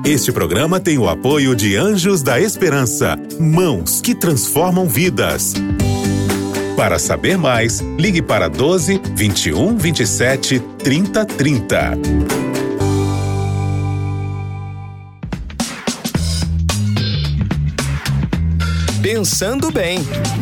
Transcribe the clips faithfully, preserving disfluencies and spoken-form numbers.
Este programa tem o apoio de Anjos da Esperança, mãos que transformam vidas. Para saber mais, ligue para doze, vinte e um, vinte e sete, trinta, trinta. Pensando bem.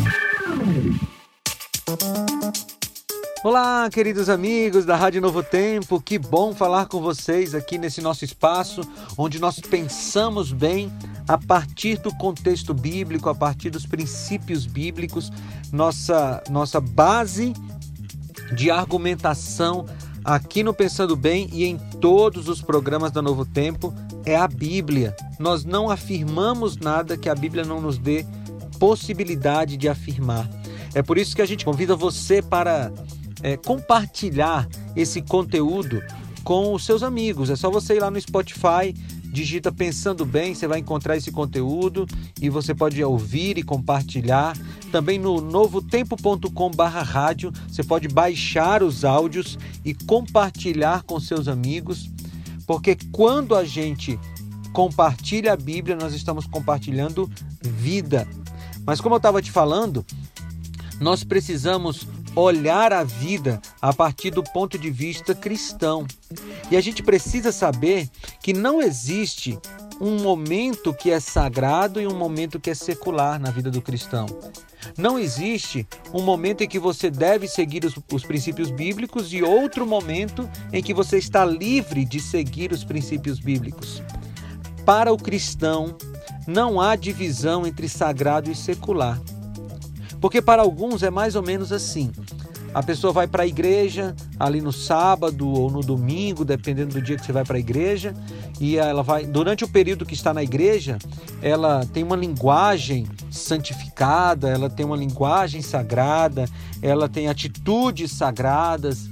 Olá, queridos amigos da Rádio Novo Tempo, que bom falar com vocês aqui nesse nosso espaço, onde nós pensamos bem a partir do contexto bíblico, a partir dos princípios bíblicos. Nossa, nossa base de argumentação aqui no Pensando Bem e em todos os programas da Novo Tempo é a Bíblia. Nós não afirmamos nada que a Bíblia não nos dê possibilidade de afirmar. É por isso que a gente convida você para é, compartilhar esse conteúdo com os seus amigos. É só você ir lá no Spotify, digita Pensando Bem, você vai encontrar esse conteúdo e você pode ouvir e compartilhar. Também no novo tempo ponto com barra rádio, você pode baixar os áudios e compartilhar com seus amigos, porque quando a gente compartilha a Bíblia, nós estamos compartilhando vida. Mas como eu estava te falando, nós precisamos olhar a vida a partir do ponto de vista cristão. E a gente precisa saber que não existe um momento que é sagrado e um momento que é secular na vida do cristão. Não existe um momento em que você deve seguir os, os princípios bíblicos e outro momento em que você está livre de seguir os princípios bíblicos. Para o cristão, não há divisão entre sagrado e secular. Porque para alguns é mais ou menos assim. A pessoa vai para a igreja ali no sábado ou no domingo, dependendo do dia que você vai para a igreja, e ela vai, durante o período que está na igreja, ela tem uma linguagem santificada, ela tem uma linguagem sagrada, ela tem atitudes sagradas.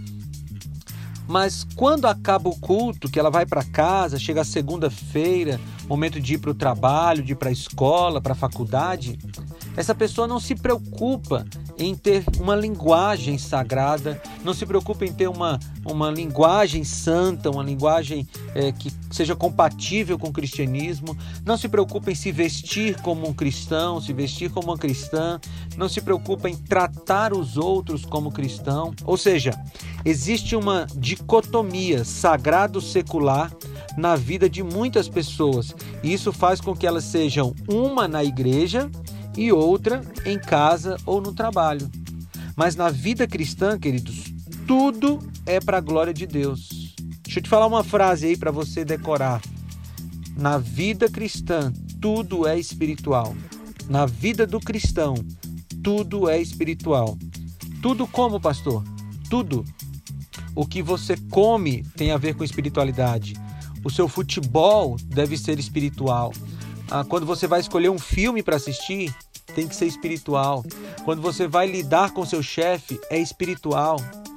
Mas quando acaba o culto, que ela vai para casa, chega a segunda-feira, momento de ir para o trabalho, de ir para a escola, para a faculdade, essa pessoa não se preocupa em ter uma linguagem sagrada, não se preocupa em ter uma, uma linguagem santa, uma linguagem é, que seja compatível com o cristianismo, não se preocupa em se vestir como um cristão, se vestir como uma cristã, não se preocupa em tratar os outros como cristão. Ou seja, existe uma dicotomia sagrado-secular na vida de muitas pessoas, e isso faz com que elas sejam uma na igreja e outra em casa ou no trabalho. Mas na vida cristã, queridos, tudo é para a glória de Deus. Deixa eu te falar uma frase aí para você decorar. Na vida cristã, tudo é espiritual. Na vida do cristão, tudo é espiritual. Tudo como, pastor? Tudo. O que você come tem a ver com espiritualidade. O seu futebol deve ser espiritual. Ah, quando você vai escolher um filme para assistir, tem que ser espiritual. Quando você vai lidar com seu chefe, é espiritual.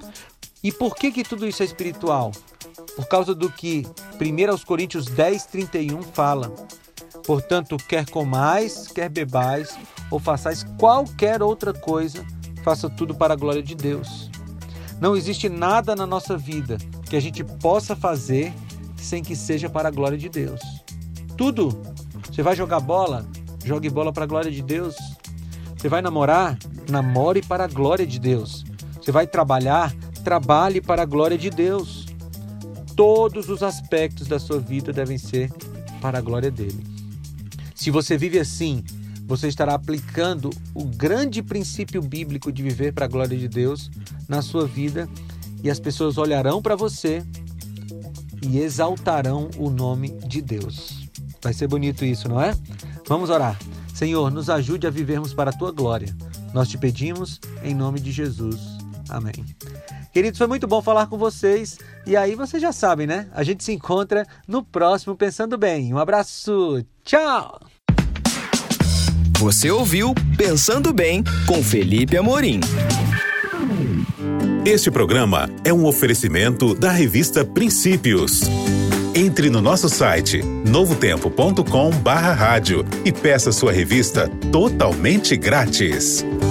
E por que que tudo isso é espiritual? Por causa do que primeira Coríntios dez, trinta e um fala. Portanto, quer comais, quer bebais, ou façais qualquer outra coisa, faça tudo para a glória de Deus. Não existe nada na nossa vida que a gente possa fazer sem que seja para a glória de Deus. Tudo. Você vai jogar bola? Jogue bola para a glória de Deus. Você vai namorar? Namore para a glória de Deus. Você vai trabalhar? Trabalhe para a glória de Deus. Todos os aspectos da sua vida devem ser para a glória dele. Se você vive assim, você estará aplicando o grande princípio bíblico de viver para a glória de Deus na sua vida, e as pessoas olharão para você e exaltarão o nome de Deus. Vai ser bonito isso, não é? Vamos orar. Senhor, nos ajude a vivermos para a Tua glória. Nós te pedimos em nome de Jesus. Amém. Queridos, foi muito bom falar com vocês. E aí vocês já sabem, né? A gente se encontra no próximo Pensando Bem. Um abraço. Tchau! Você ouviu Pensando Bem com Felipe Amorim. Este programa é um oferecimento da revista Princípios. Entre no nosso site novo tempo ponto com barra rádio e peça sua revista totalmente grátis.